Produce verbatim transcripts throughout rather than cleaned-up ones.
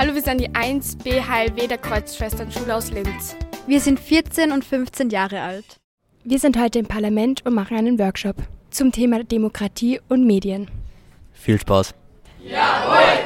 Hallo, wir sind die eins B H L W der Kreuzschwestern-Schule aus Linz. Wir sind vierzehn und fünfzehn Jahre alt. Wir sind heute im Parlament und machen einen Workshop zum Thema Demokratie und Medien. Viel Spaß! Jawohl!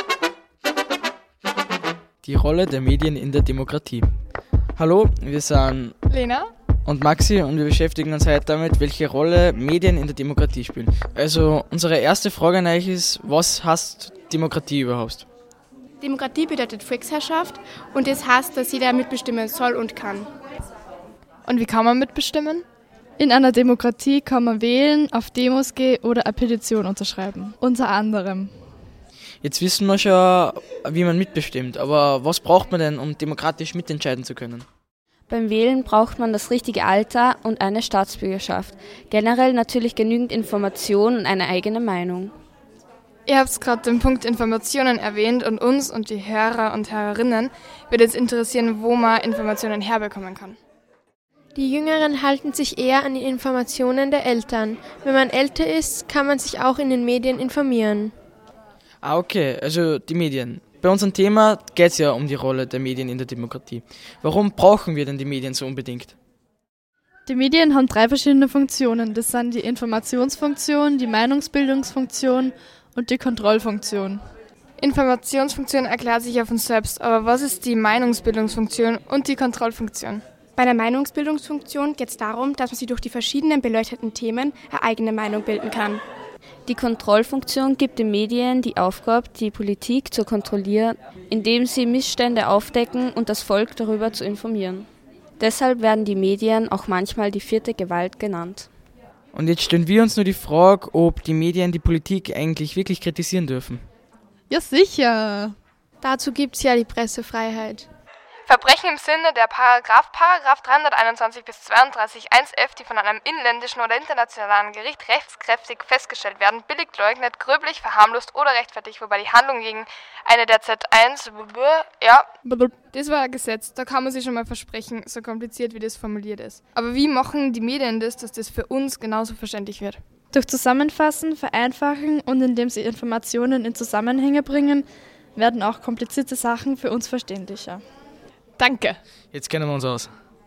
Die Rolle der Medien in der Demokratie. Hallo, wir sind Lena und Maxi und wir beschäftigen uns heute damit, welche Rolle Medien in der Demokratie spielen. Also unsere erste Frage an euch ist, was heißt Demokratie überhaupt? Demokratie bedeutet Volksherrschaft und das heißt, dass jeder mitbestimmen soll und kann. Und wie kann man mitbestimmen? In einer Demokratie kann man wählen, auf Demos gehen oder eine Petition unterschreiben. Unter anderem. Jetzt wissen wir schon, wie man mitbestimmt, aber was braucht man denn, um demokratisch mitentscheiden zu können? Beim Wählen braucht man das richtige Alter und eine Staatsbürgerschaft. Generell natürlich genügend Information und eine eigene Meinung. Ihr habt gerade den Punkt Informationen erwähnt und uns und die Hörer und Hörerinnen würde jetzt interessieren, wo man Informationen herbekommen kann. Die Jüngeren halten sich eher an die Informationen der Eltern. Wenn man älter ist, kann man sich auch in den Medien informieren. Ah, okay, also die Medien. Bei unserem Thema geht es ja um die Rolle der Medien in der Demokratie. Warum brauchen wir denn die Medien so unbedingt? Die Medien haben drei verschiedene Funktionen. Das sind die Informationsfunktion, die Meinungsbildungsfunktion und die Kontrollfunktion. Informationsfunktion erklärt sich auf uns selbst, aber was ist die Meinungsbildungsfunktion und die Kontrollfunktion? Bei der Meinungsbildungsfunktion geht es darum, dass man sich durch die verschiedenen beleuchteten Themen eine eigene Meinung bilden kann. Die Kontrollfunktion gibt den Medien die Aufgabe, die Politik zu kontrollieren, indem sie Missstände aufdecken und das Volk darüber zu informieren. Deshalb werden die Medien auch manchmal die vierte Gewalt genannt. Und jetzt stellen wir uns nur die Frage, ob die Medien die Politik eigentlich wirklich kritisieren dürfen. Ja, sicher. Dazu gibt es ja die Pressefreiheit. Verbrechen im Sinne der Paragraph, Paragraph dreihunderteinundzwanzig bis zweiunddreißig eins f, die von einem inländischen oder internationalen Gericht rechtskräftig festgestellt werden, billig leugnet, gröblich verharmlost oder rechtfertigt, wobei die Handlung gegen eine der Z eins, ja, das war ein Gesetz, da kann man sich schon mal versprechen, so kompliziert wie das formuliert ist. Aber wie machen die Medien das, dass das für uns genauso verständlich wird? Durch Zusammenfassen, Vereinfachen und indem sie Informationen in Zusammenhänge bringen, werden auch komplizierte Sachen für uns verständlicher. Danke. Jetzt kennen wir uns aus.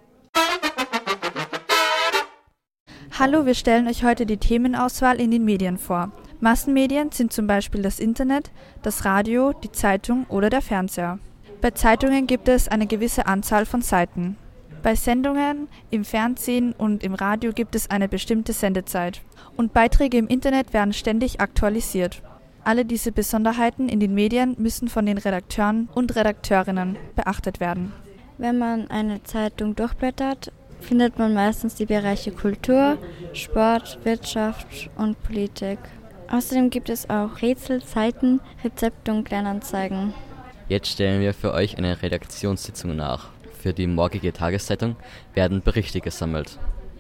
Hallo, wir stellen euch heute die Themenauswahl in den Medien vor. Massenmedien sind zum Beispiel das Internet, das Radio, die Zeitung oder der Fernseher. Bei Zeitungen gibt es eine gewisse Anzahl von Seiten. Bei Sendungen im Fernsehen und im Radio gibt es eine bestimmte Sendezeit. Und Beiträge im Internet werden ständig aktualisiert. Alle diese Besonderheiten in den Medien müssen von den Redakteuren und Redakteurinnen beachtet werden. Wenn man eine Zeitung durchblättert, findet man meistens die Bereiche Kultur, Sport, Wirtschaft und Politik. Außerdem gibt es auch Rätsel, Seiten, Rezepte und Kleinanzeigen. Jetzt stellen wir für euch eine Redaktionssitzung nach. Für die morgige Tageszeitung werden Berichte gesammelt.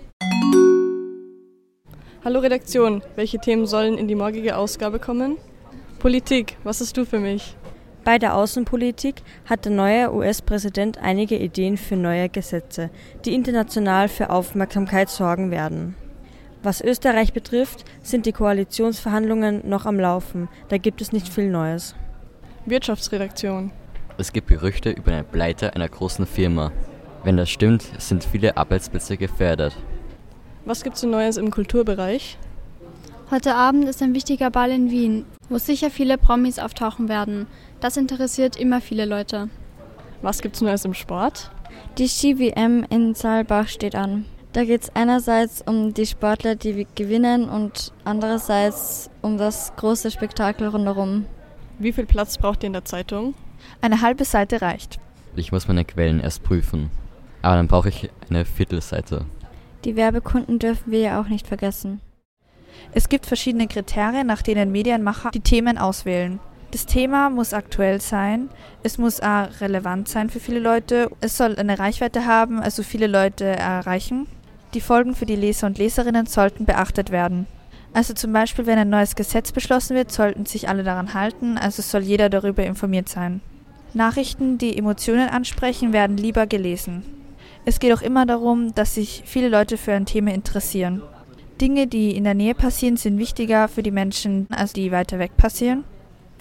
Hallo Redaktion, welche Themen sollen in die morgige Ausgabe kommen? Politik, was hast du für mich? Bei der Außenpolitik hat der neue U S-Präsident einige Ideen für neue Gesetze, die international für Aufmerksamkeit sorgen werden. Was Österreich betrifft, sind die Koalitionsverhandlungen noch am Laufen, da gibt es nicht viel Neues. Wirtschaftsredaktion. Es gibt Gerüchte über eine Pleite einer großen Firma. Wenn das stimmt, sind viele Arbeitsplätze gefährdet. Was gibt's so Neues im Kulturbereich? Heute Abend ist ein wichtiger Ball in Wien, wo sicher viele Promis auftauchen werden. Das interessiert immer viele Leute. Was gibt's Neues im Sport? Die Ski-W M in Saalbach steht an. Da geht es einerseits um die Sportler, die gewinnen, und andererseits um das große Spektakel rundherum. Wie viel Platz braucht ihr in der Zeitung? Eine halbe Seite reicht. Ich muss meine Quellen erst prüfen. Aber dann brauche ich eine Viertelseite. Die Werbekunden dürfen wir ja auch nicht vergessen. Es gibt verschiedene Kriterien, nach denen Medienmacher die Themen auswählen. Das Thema muss aktuell sein, es muss auch relevant sein für viele Leute, es soll eine Reichweite haben, also viele Leute erreichen. Die Folgen für die Leser und Leserinnen sollten beachtet werden. Also zum Beispiel, wenn ein neues Gesetz beschlossen wird, sollten sich alle daran halten, also soll jeder darüber informiert sein. Nachrichten, die Emotionen ansprechen, werden lieber gelesen. Es geht auch immer darum, dass sich viele Leute für ein Thema interessieren. Dinge, die in der Nähe passieren, sind wichtiger für die Menschen, als die weiter weg passieren.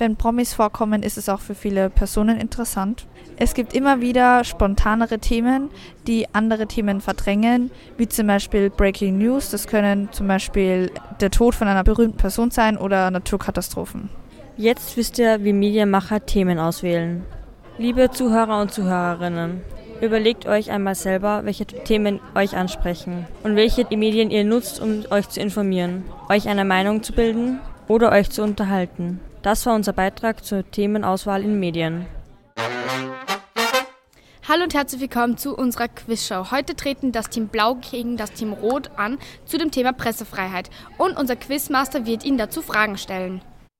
Wenn Promis vorkommen, ist es auch für viele Personen interessant. Es gibt immer wieder spontanere Themen, die andere Themen verdrängen, wie zum Beispiel Breaking News. Das können zum Beispiel der Tod von einer berühmten Person sein oder Naturkatastrophen. Jetzt wisst ihr, wie Medienmacher Themen auswählen. Liebe Zuhörer und Zuhörerinnen, überlegt euch einmal selber, welche Themen euch ansprechen und welche Medien ihr nutzt, um euch zu informieren, euch eine Meinung zu bilden oder euch zu unterhalten. Das war unser Beitrag zur Themenauswahl in Medien. Hallo und herzlich willkommen zu unserer Quizshow. Heute treten das Team Blau gegen das Team Rot an zu dem Thema Pressefreiheit. Und unser Quizmaster wird Ihnen dazu Fragen stellen.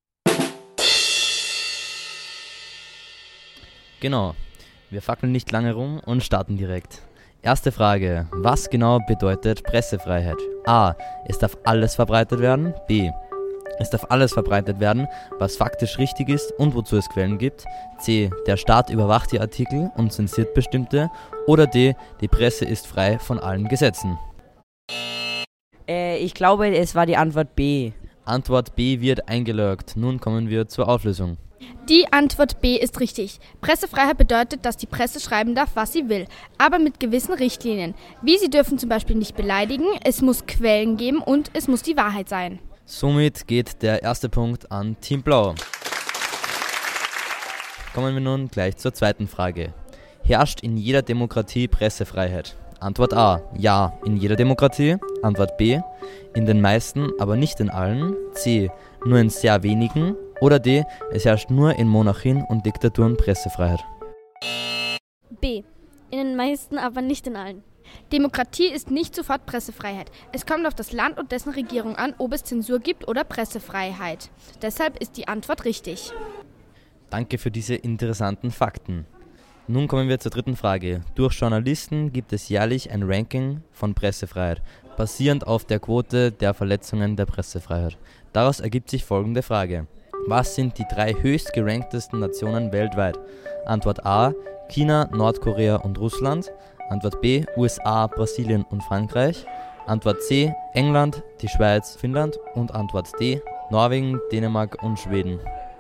Genau, wir fackeln nicht lange rum und starten direkt. Erste Frage, was genau bedeutet Pressefreiheit? A. Es darf alles verbreitet werden. B. Es darf alles verbreitet werden, was faktisch richtig ist und wozu es Quellen gibt. C. Der Staat überwacht die Artikel und zensiert bestimmte. Oder D. Die Presse ist frei von allen Gesetzen. Äh, ich glaube, es war die Antwort B. Antwort B wird eingeloggt. Nun kommen wir zur Auflösung. Die Antwort B ist richtig. Pressefreiheit bedeutet, dass die Presse schreiben darf, was sie will, aber mit gewissen Richtlinien. Wie sie dürfen zum Beispiel nicht beleidigen, es muss Quellen geben und es muss die Wahrheit sein. Somit geht der erste Punkt an Team Blau. Kommen wir nun gleich zur zweiten Frage. Herrscht in jeder Demokratie Pressefreiheit? Antwort A. Ja, in jeder Demokratie. Antwort B. In den meisten, aber nicht in allen. C. Nur in sehr wenigen. Oder D. Es herrscht nur in Monarchien und Diktaturen Pressefreiheit. B. In den meisten, aber nicht in allen. Demokratie ist nicht sofort Pressefreiheit. Es kommt auf das Land und dessen Regierung an, ob es Zensur gibt oder Pressefreiheit. Deshalb ist die Antwort richtig. Danke für diese interessanten Fakten. Nun kommen wir zur dritten Frage. Durch Journalisten gibt es jährlich ein Ranking von Pressefreiheit, basierend auf der Quote der Verletzungen der Pressefreiheit. Daraus ergibt sich folgende Frage. Was sind die drei höchst geranktesten Nationen weltweit? Antwort A. China, Nordkorea und Russland. Antwort B. U S A, Brasilien und Frankreich. Antwort C. England, die Schweiz, Finnland. Und Antwort D. Norwegen, Dänemark und Schweden.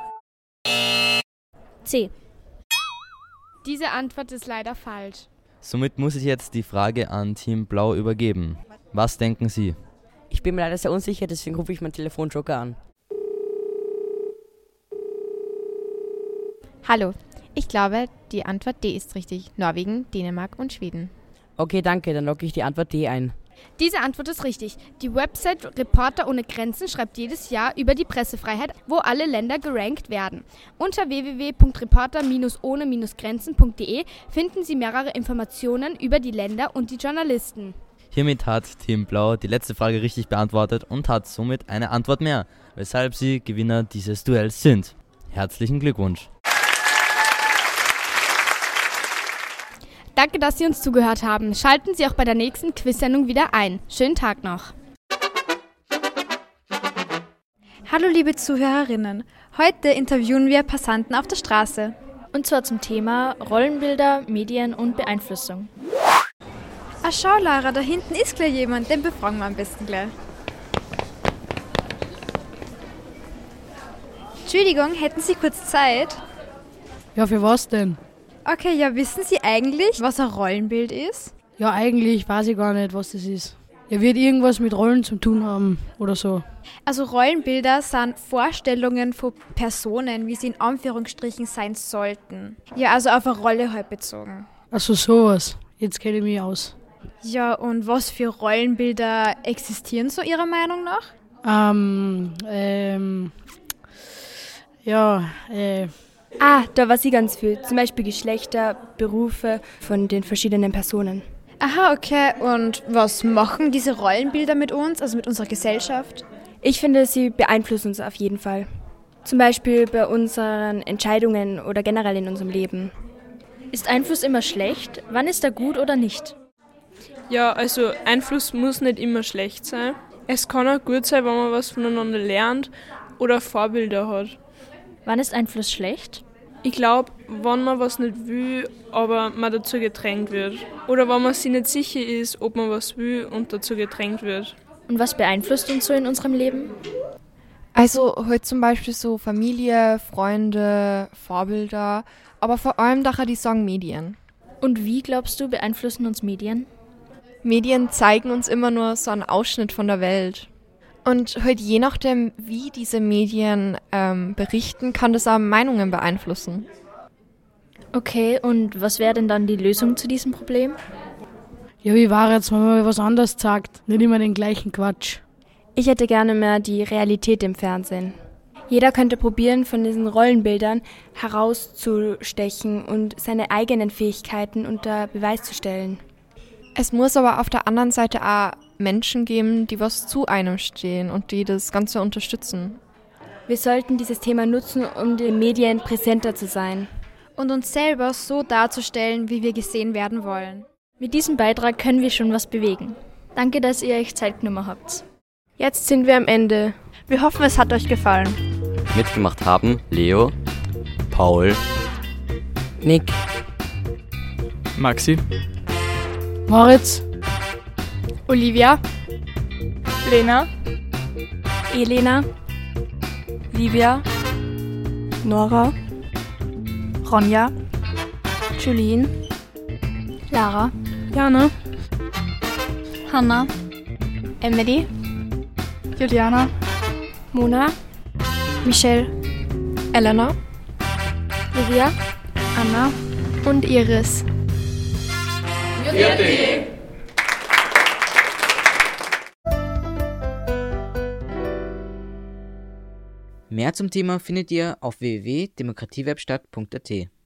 C. Diese Antwort ist leider falsch. Somit muss ich jetzt die Frage an Team Blau übergeben. Was denken Sie? Ich bin mir leider sehr unsicher, deswegen rufe ich meinen Telefonjoker an. Hallo, ich glaube, die Antwort D ist richtig. Norwegen, Dänemark und Schweden. Okay, danke, dann logge ich die Antwort D ein. Diese Antwort ist richtig. Die Website Reporter ohne Grenzen schreibt jedes Jahr über die Pressefreiheit, wo alle Länder gerankt werden. Unter w w w punkt reporter ohne grenzen punkt d e finden Sie mehrere Informationen über die Länder und die Journalisten. Hiermit hat Team Blau die letzte Frage richtig beantwortet und hat somit eine Antwort mehr, weshalb sie Gewinner dieses Duells sind. Herzlichen Glückwunsch! Danke, dass Sie uns zugehört haben. Schalten Sie auch bei der nächsten Quiz-Sendung wieder ein. Schönen Tag noch. Hallo liebe Zuhörerinnen. Heute interviewen wir Passanten auf der Straße. Und zwar zum Thema Rollenbilder, Medien und Beeinflussung. Ah, schau Lara, da hinten ist gleich jemand. Den befragen wir am besten gleich. Entschuldigung, hätten Sie kurz Zeit? Ja, für was denn? Okay, ja, wissen Sie eigentlich, was ein Rollenbild ist? Ja, eigentlich weiß ich gar nicht, was das ist. Er wird irgendwas mit Rollen zu tun haben oder so. Also Rollenbilder sind Vorstellungen von Personen, wie sie in Anführungsstrichen sein sollten. Ja, also auf eine Rolle halt bezogen. Also sowas. Jetzt kenne ich mich aus. Ja, und was für Rollenbilder existieren so Ihrer Meinung nach? Ähm, ähm, ja, äh... Ah, da weiß ich ganz viel. Zum Beispiel Geschlechter, Berufe von den verschiedenen Personen. Aha, okay. Und was machen diese Rollenbilder mit uns, also mit unserer Gesellschaft? Ich finde, sie beeinflussen uns auf jeden Fall. Zum Beispiel bei unseren Entscheidungen oder generell in unserem Leben. Ist Einfluss immer schlecht? Wann ist er gut oder nicht? Ja, also Einfluss muss nicht immer schlecht sein. Es kann auch gut sein, wenn man was voneinander lernt oder Vorbilder hat. Wann ist Einfluss schlecht? Ich glaube, wenn man was nicht will, aber man dazu gedrängt wird. Oder wenn man sich nicht sicher ist, ob man was will und dazu gedrängt wird. Und was beeinflusst uns so in unserem Leben? Also halt zum Beispiel so Familie, Freunde, Vorbilder, aber vor allem daher die sagen Medien. Und wie, glaubst du, beeinflussen uns Medien? Medien zeigen uns immer nur so einen Ausschnitt von der Welt. Und halt je nachdem, wie diese Medien ähm, berichten, kann das auch Meinungen beeinflussen. Okay, und was wäre denn dann die Lösung zu diesem Problem? Ja, wie war jetzt, wenn man mal was anderes sagt? Nicht immer den gleichen Quatsch. Ich hätte gerne mehr die Realität im Fernsehen. Jeder könnte probieren, von diesen Rollenbildern herauszustechen und seine eigenen Fähigkeiten unter Beweis zu stellen. Es muss aber auf der anderen Seite auch Menschen geben, die was zu einem stehen und die das Ganze unterstützen. Wir sollten dieses Thema nutzen, um den Medien präsenter zu sein. Und uns selber so darzustellen, wie wir gesehen werden wollen. Mit diesem Beitrag können wir schon was bewegen. Danke, dass ihr euch Zeit genommen habt. Jetzt sind wir am Ende. Wir hoffen, es hat euch gefallen. Mitgemacht haben Leo, Paul, Nick, Maxi, Moritz, Olivia, Lena, Elena, Livia, Nora, Ronja, Julien, Lara, Jana, Hanna, Emily, Juliana, Mona, Michelle, Elena, Livia, Anna und Iris. Mehr zum Thema findet ihr auf w w w punkt demokratiewebstadt punkt a t.